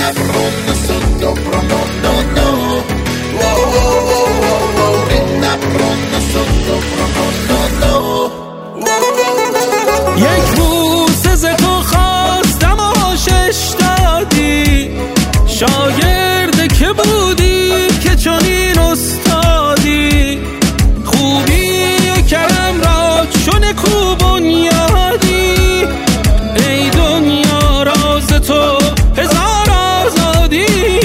Rinnabrunn sottoprono, no no. Wow wow wow wow wow. Rinnabrunn sottoprono, no no. Wow wow wow. یک بوسه ز تو خواستم و شش دادی، شاگرد که بودی که چنین استادی، خوبی و کرم را چون نکو بنیادی، ای دنیا راز تو هزار آزادی.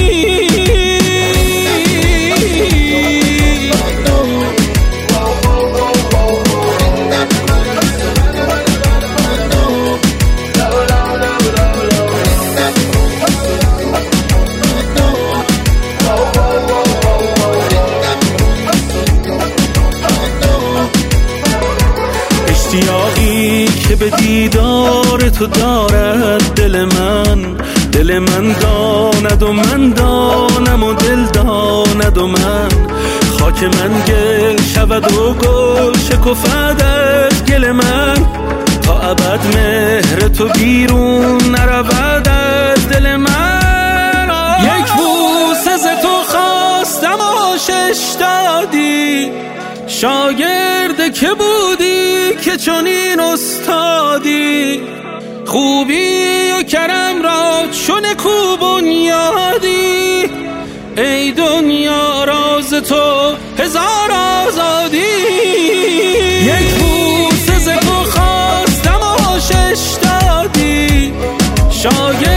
اشتیاقی که به دیدار تو دارد دل من، دل من داند و من دانم و دل داند و من، خاک من گل شود و گل شکفد از گل من، تا ابد مهر تو بیرون نرود از دل من. یک بوسه ز تو خواستم و شش دادی، شاگرد که بودی که چنین استادی، خوبی و کرم را چون نکو بنیادی، ای دنیا راز تو هزار آزادی. یک بوسه ز تو خواستم و شش دادی، شاگرد